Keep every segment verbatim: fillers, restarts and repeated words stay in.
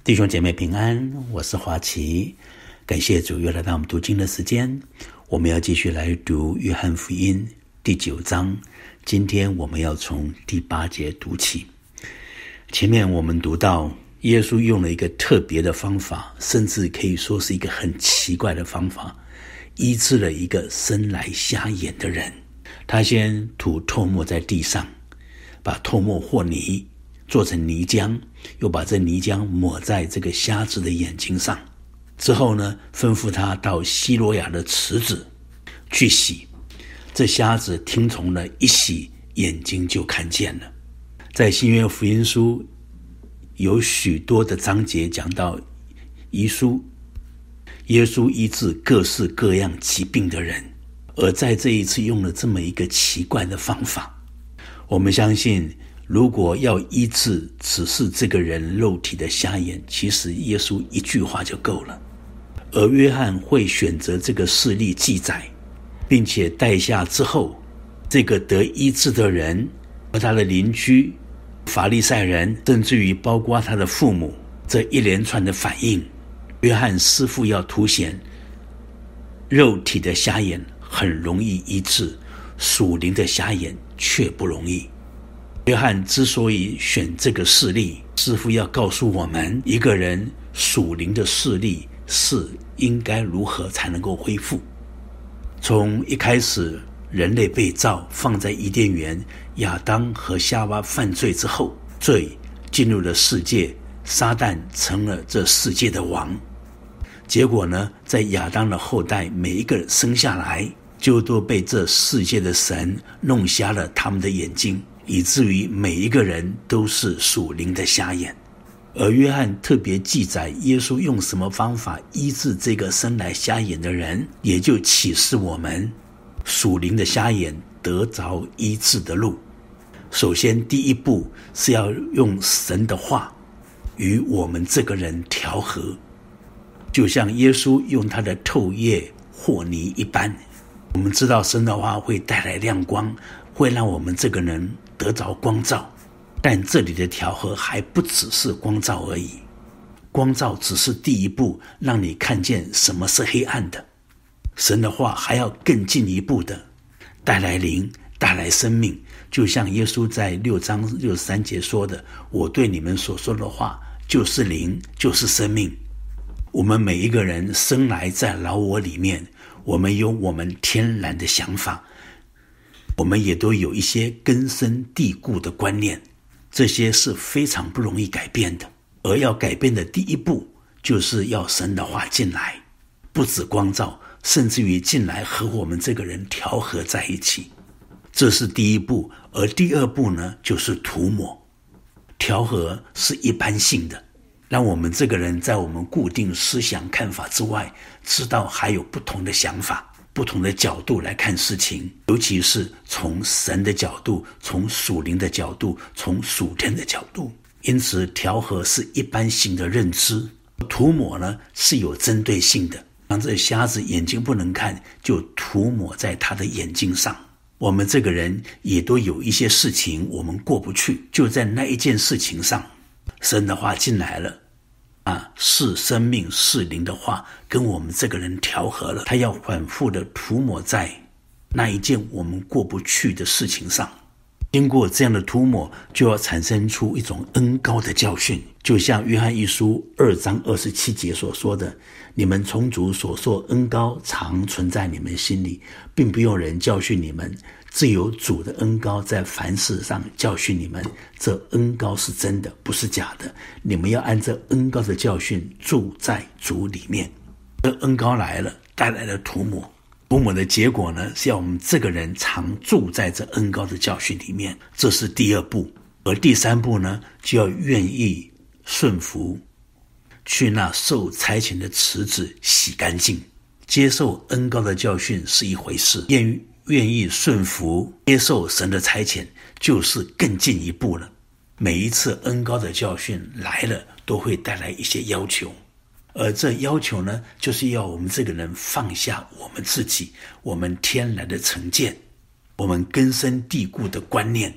弟兄姐妹平安，我是华奇，感谢主又来到我们读经的时间。我们要继续来读约翰福音第九章，今天我们要从第八节读起。前面我们读到耶稣用了一个特别的方法，甚至可以说是一个很奇怪的方法，医治了一个生来瞎眼的人。他先涂唾沫在地上，把唾沫和泥做成泥浆，又把这泥浆抹在这个瞎子的眼睛上。之后呢，吩咐他到西罗亚的池子去洗。这瞎子听从了，一洗眼睛就看见了。在新约福音书有许多的章节讲到耶稣耶稣医治各式各样疾病的人，而在这一次用了这么一个奇怪的方法。我们相信如果要医治只是这个人肉体的瞎眼，其实耶稣一句话就够了。而约翰会选择这个事例记载，并且带下之后，这个得医治的人和他的邻居法利赛人，甚至于包括他的父母，这一连串的反应，约翰师父要凸显肉体的瞎眼很容易医治，属灵的瞎眼却不容易。约翰之所以选这个事例，师父要告诉我们，一个人属灵的视力是应该如何才能够恢复。从一开始人类被造放在伊甸园，亚当和夏娃犯罪之后，罪进入了世界，撒旦成了这世界的王。结果呢，在亚当的后代每一个生下来，就都被这世界的神弄瞎了他们的眼睛，以至于每一个人都是属灵的瞎眼。而约翰特别记载耶稣用什么方法医治这个生来瞎眼的人，也就启示我们属灵的瞎眼得着医治的路。首先第一步是要用神的话与我们这个人调和，就像耶稣用他的透液和泥一般。我们知道神的话会带来亮光，会让我们这个人得着光照，但这里的调和还不只是光照而已。光照只是第一步，让你看见什么是黑暗的。神的话还要更进一步的带来灵，带来生命，就像耶稣在六章六十三节说的，我对你们所说的话就是灵，就是生命。我们每一个人生来在老我里面，我们有我们天然的想法，我们也都有一些根深蒂固的观念，这些是非常不容易改变的。而要改变的第一步，就是要神的话进来，不止光照，甚至于进来和我们这个人调和在一起，这是第一步。而第二步呢，就是涂抹。调和是一般性的，让我们这个人在我们固定思想看法之外，知道还有不同的想法，不同的角度来看事情，尤其是从神的角度，从属灵的角度，从属天的角度。因此调和是一般性的认知，涂抹呢是有针对性的。让这瞎子眼睛不能看，就涂抹在他的眼睛上。我们这个人也都有一些事情我们过不去，就在那一件事情上，神的话进来了啊，是生命是灵的话跟我们这个人调和了，他要反复的涂抹在那一件我们过不去的事情上。经过这样的涂抹，就要产生出一种恩膏的教训，就像约翰一书二章二十七节所说的，你们从主所受恩膏常存在你们心里，并不用人教训你们，自有主的恩膏在凡事上教训你们，这恩膏是真的，不是假的。你们要按这恩膏的教训住在主里面。这恩膏来了，带来了涂抹，涂抹的结果呢，是要我们这个人常住在这恩膏的教训里面，这是第二步。而第三步呢，就要愿意顺服，去那受差遣的池子洗干净。接受恩膏的教训是一回事，愿愿意顺服接受神的差遣就是更进一步了。每一次恩膏的教训来了，都会带来一些要求，而这要求呢，就是要我们这个人放下我们自己，我们天然的成见，我们根深蒂固的观念，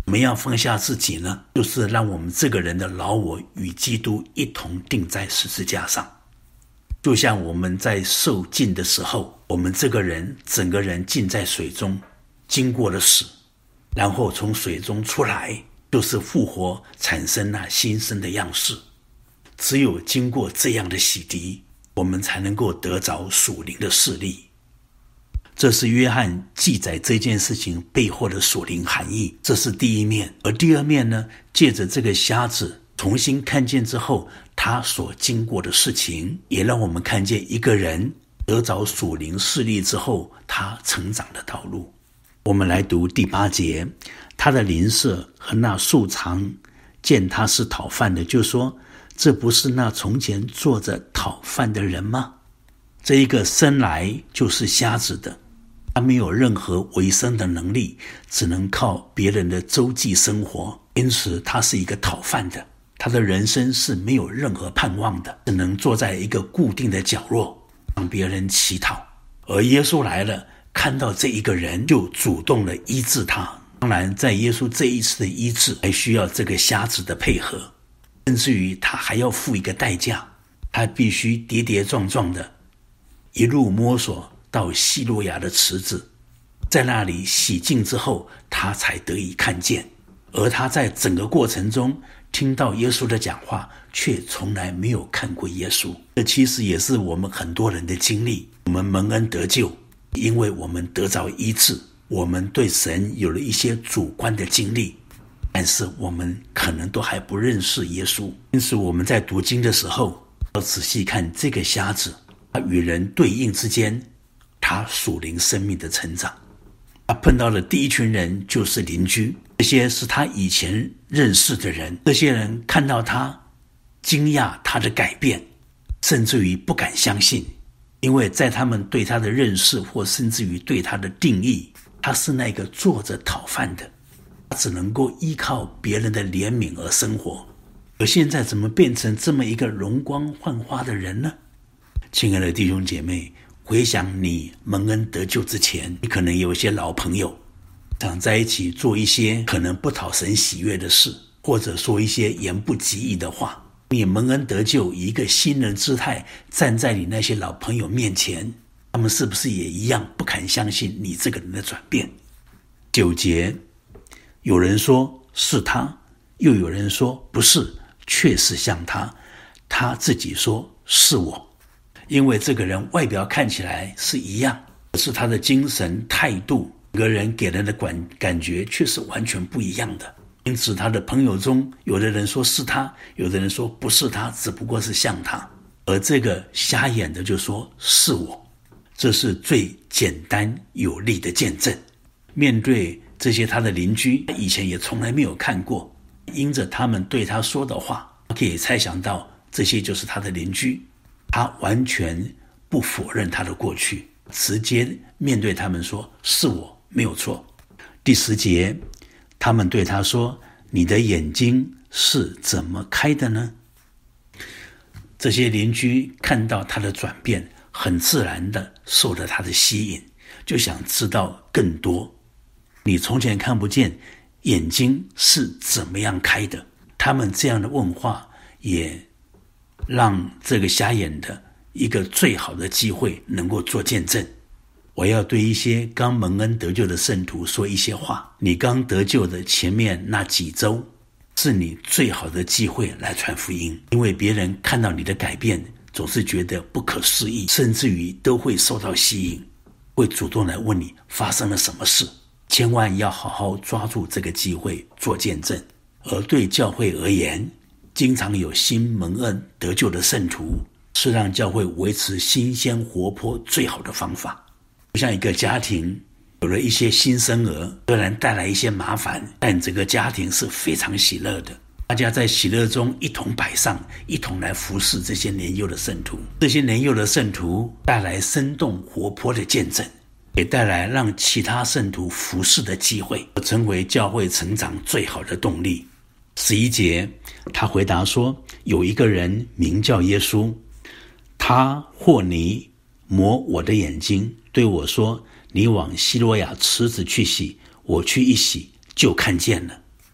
怎么样放下自己呢？就是让我们这个人的老我与基督一同钉在十字架上。就像我们在受浸的时候，我们这个人整个人浸在水中，经过了死，然后从水中出来，就是复活，产生那新生的样式。只有经过这样的洗涤，我们才能够得着属灵的视力。这是约翰记载这件事情背后的属灵含义，这是第一面。而第二面呢，借着这个瞎子重新看见之后，他所经过的事情，也让我们看见一个人得着属灵视力之后，他成长的道路。我们来读第八节，他的邻舍和那素常见他是讨饭的，就说：这不是那从前坐着讨饭的人吗？这一个生来就是瞎子的，他没有任何维生的能力，只能靠别人的周济生活，因此他是一个讨饭的。他的人生是没有任何盼望的，只能坐在一个固定的角落，让别人祈祷。而耶稣来了，看到这一个人，就主动的医治他。当然，在耶稣这一次的医治，还需要这个瞎子的配合，甚至于他还要付一个代价，他必须跌跌撞撞的一路摸索到西罗亚的池子，在那里洗净之后，他才得以看见。而他在整个过程中听到耶稣的讲话，却从来没有看过耶稣。这其实也是我们很多人的经历。我们蒙恩得救，因为我们得着医治，我们对神有了一些主观的经历，但是我们可能都还不认识耶稣。因此我们在读经的时候，要仔细看这个瞎子，他与人对应之间，他属灵生命的成长。他碰到的第一群人就是邻居，这些是他以前认识的人。这些人看到他，惊讶他的改变，甚至于不敢相信，因为在他们对他的认识，或甚至于对他的定义，他是那个坐着讨饭的，他只能够依靠别人的怜悯而生活。而现在怎么变成这么一个容光焕发的人呢？亲爱的弟兄姐妹，回想你蒙恩得救之前，你可能有一些老朋友，常在一起做一些可能不讨神喜悦的事，或者说一些言不及义的话。你蒙恩得救，以一个新人姿态站在你那些老朋友面前，他们是不是也一样不敢相信你这个人的转变？九节，有人说是他，又有人说不是，确实像他。他自己说是我。因为这个人外表看起来是一样，可是他的精神态度，整个人给人的感感觉却是完全不一样的。因此他的朋友中，有的人说是他，有的人说不是他，只不过是像他。而这个瞎眼的就说是我。这是最简单有力的见证。面对这些他的邻居，他以前也从来没有看过，因着他们对他说的话，可以猜想到这些就是他的邻居。他完全不否认他的过去，直接面对他们说是我，没有错。第十节，他们对他说，你的眼睛是怎么开的呢？这些邻居看到他的转变，很自然的受了他的吸引，就想知道更多。你从前看不见，眼睛是怎么样开的？他们这样的问话也让这个瞎眼的一个最好的机会能够做见证。我要对一些刚蒙恩得救的圣徒说一些话。你刚得救的前面那几周，是你最好的机会来传福音，因为别人看到你的改变，总是觉得不可思议，甚至于都会受到吸引，会主动来问你发生了什么事。千万要好好抓住这个机会做见证。而对教会而言，经常有新蒙恩得救的圣徒，是让教会维持新鲜活泼最好的方法。就像一个家庭有了一些新生儿，虽然带来一些麻烦，但整个家庭是非常喜乐的。大家在喜乐中一同摆上，一同来服侍这些年幼的圣徒。这些年幼的圣徒带来生动活泼的见证，也带来让其他圣徒服侍的机会，成为教会成长最好的动力。十一节，他回答说，有一个人名叫耶稣，他和泥抹我的眼睛，对我说，你往西罗亚池子去洗，我去一洗就看见了。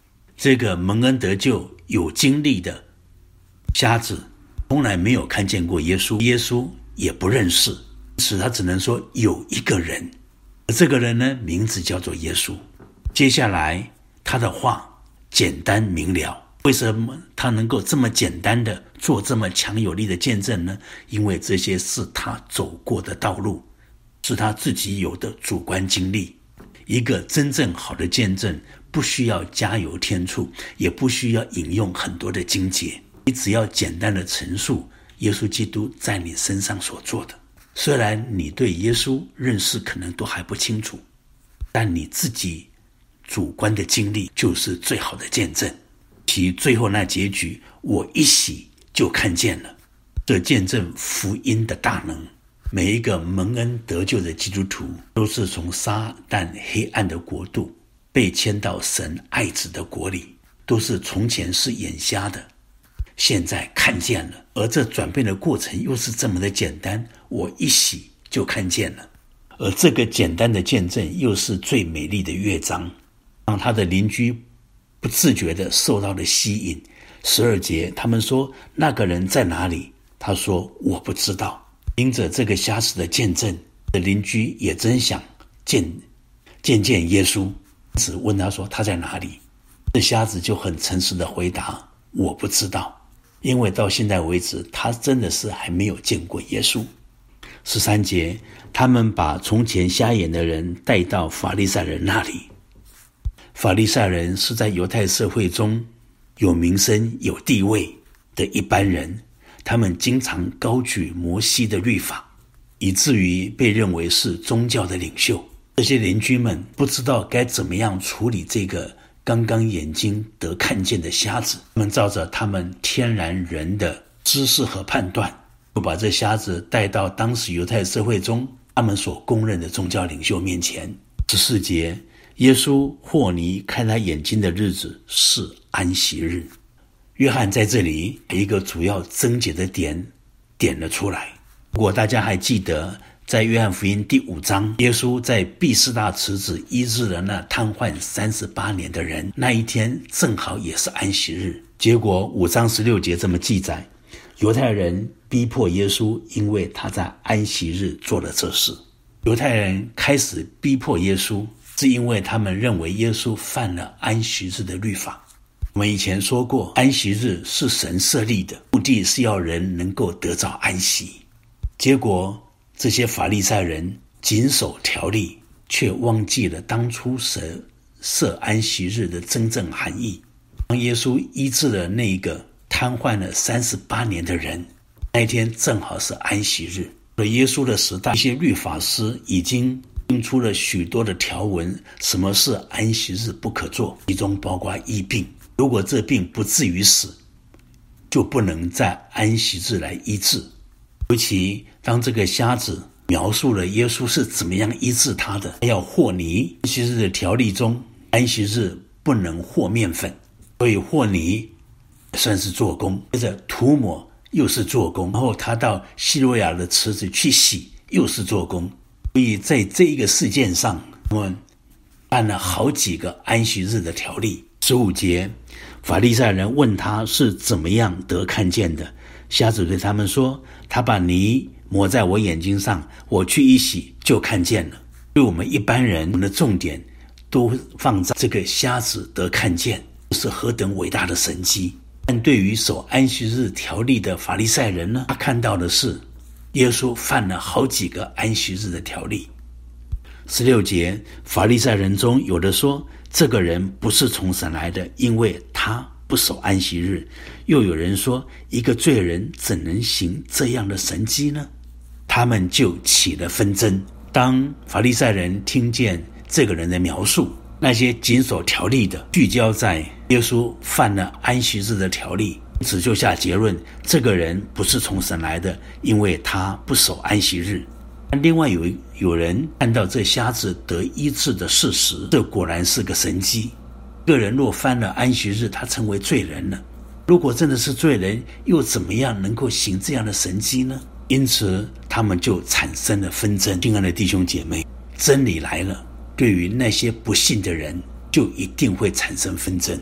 这个蒙恩得救有经历的瞎子从来没有看见过耶稣，耶稣也不认识，使他只能说有一个人，而这个人呢，名字叫做耶稣。接下来他的话简单明了，为什么他能够这么简单的做这么强有力的见证呢？因为这些是他走过的道路，是他自己有的主观经历。一个真正好的见证不需要加油添醋，也不需要引用很多的经节，你只要简单的陈述耶稣基督在你身上所做的。虽然你对耶稣认识可能都还不清楚，但你自己主观的经历就是最好的见证。其最后那结局，我一洗就看见了，这见证福音的大能。每一个蒙恩得救的基督徒都是从撒旦黑暗的国度被迁到神爱子的国里，都是从前是眼瞎的，现在看见了，而这转变的过程又是这么的简单，我一洗就看见了。而这个简单的见证又是最美丽的乐章，让他的邻居不自觉地受到了吸引。十二节，他们说那个人在哪里？他说我不知道。因着这个瞎子的见证，邻居也真想见见见耶稣，只问他说他在哪里。这瞎子就很诚实的回答我不知道，因为到现在为止他真的是还没有见过耶稣。十三节，他们把从前瞎眼的人带到法利赛人那里。法利赛人是在犹太社会中有名声有地位的一般人，他们经常高举摩西的律法，以至于被认为是宗教的领袖。这些邻居们不知道该怎么样处理这个刚刚眼睛得看见的瞎子，他们照着他们天然人的知识和判断，就把这瞎子带到当时犹太社会中他们所公认的宗教领袖面前。十四节，耶稣霍尼开他眼睛的日子是安息日。约翰在这里有一个主要症结的点点了出来。如果大家还记得，在约翰福音第五章，耶稣在毕士大池子医治了那瘫痪三十八年的人，那一天正好也是安息日。结果五章十六节这么记载，犹太人逼迫耶稣，因为他在安息日做了这事。犹太人开始逼迫耶稣，是因为他们认为耶稣犯了安息日的律法。我们以前说过，安息日是神设立的，目的是要人能够得着安息。结果这些法利赛人谨守条例，却忘记了当初神设安息日的真正含义。当耶稣医治了那个瘫痪了三十八年的人，那一天正好是安息日。在耶稣的时代，一些律法师已经定出了许多的条文，什么是安息日不可做，其中包括医病。如果这病不至于死，就不能在安息日来医治。尤其当这个瞎子描述了耶稣是怎么样医治他的，要和泥。安息日的条例中，安息日不能和面粉，所以和泥算是做工，接着涂抹又是做工，然后他到西罗亚的池子去洗又是做工。所以在这一个事件上，我们办了好几个安息日的条例。十五节，法利赛人问他是怎么样得看见的。瞎子对他们说，他把泥抹在我眼睛上，我去一洗就看见了。对我们一般人，我们的重点都放在这个瞎子得看见是何等伟大的神迹。但对于守安息日条例的法利赛人呢，他看到的是耶稣犯了好几个安息日的条例。十六节，法利赛人中有的说，这个人不是从神来的，因为他不守安息日。又有人说，一个罪人怎能行这样的神迹呢？他们就起了纷争。当法利赛人听见这个人的描述，那些谨守条例的聚焦在耶稣犯了安息日的条例，因此就下结论，这个人不是从神来的，因为他不守安息日。另外有有人看到这瞎子得医治的事实，这果然是个神迹。个人若犯了安息日，他成为罪人了。如果真的是罪人，又怎么样能够行这样的神迹呢？因此他们就产生了纷争。亲爱的弟兄姐妹，真理来了，对于那些不信的人就一定会产生纷争。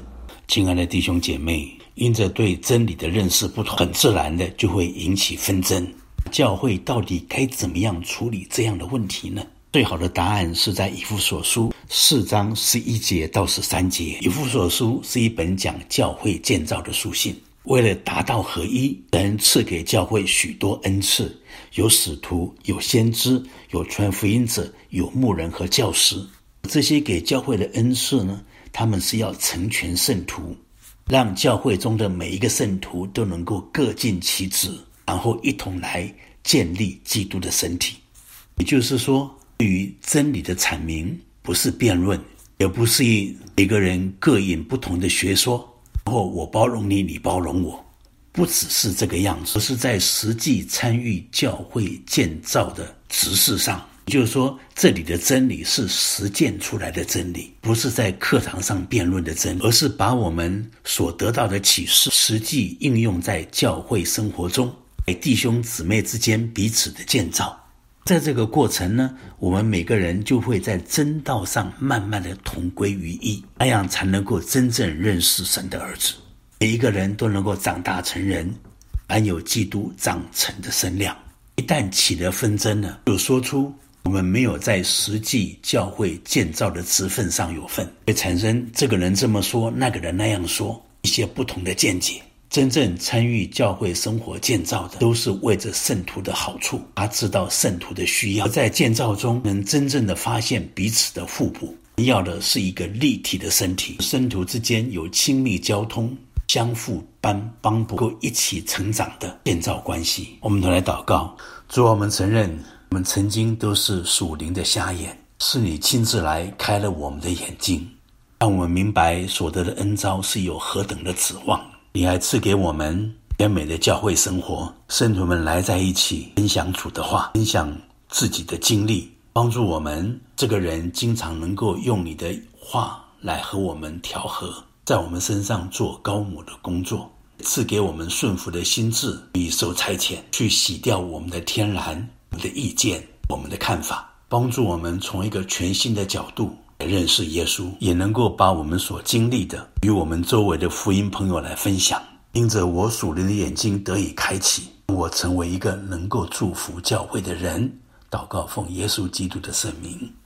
亲爱的弟兄姐妹，因着对真理的认识不同，很自然的就会引起纷争。教会到底该怎么样处理这样的问题呢？最好的答案是在以弗所书四章十一节到十三节。以弗所书是一本讲教会建造的书信。为了达到合一，神赐给教会许多恩赐，有使徒，有先知，有传福音者，有牧人和教师。这些给教会的恩赐呢，他们是要成全圣徒，让教会中的每一个圣徒都能够各尽其职，然后一同来建立基督的身体。也就是说，对于真理的阐明，不是辩论，也不是一个人各引不同的学说，然后我包容你，你包容我，不只是这个样子，而是在实际参与教会建造的执事上。也就是说，这里的真理是实践出来的真理，不是在课堂上辩论的真理，而是把我们所得到的启示实际应用在教会生活中，给弟兄姊妹之间彼此的建造。在这个过程呢，我们每个人就会在真道上慢慢的同归于一，那样才能够真正认识神的儿子。每一个人都能够长大成人，含有基督长成的身量。一旦起了纷争呢，就说出我们没有在实际教会建造的职分上有份，会产生这个人这么说，那个人那样说，一些不同的见解。真正参与教会生活建造的，都是为着圣徒的好处，他知道圣徒的需要，在建造中能真正的发现彼此的互补。要的是一个立体的身体，圣徒之间有亲密交通，相互帮帮补，够一起成长的建造关系。我们都来祷告。主，我们承认我们曾经都是属灵的瞎眼，是你亲自来开了我们的眼睛，让我们明白所得的恩召是有何等的指望。你还赐给我们甜美的教会生活，圣徒们来在一起分享主的话，分享自己的经历，帮助我们这个人经常能够用你的话来和我们调和，在我们身上做高摩的工作，赐给我们顺服的心智与受差遣，去洗掉我们的天然、我们的意见、我们的看法，帮助我们从一个全新的角度认识耶稣，也能够把我们所经历的与我们周围的福音朋友来分享。因着我属灵的眼睛得以开启，我成为一个能够祝福教会的人。祷告奉耶稣基督的圣名。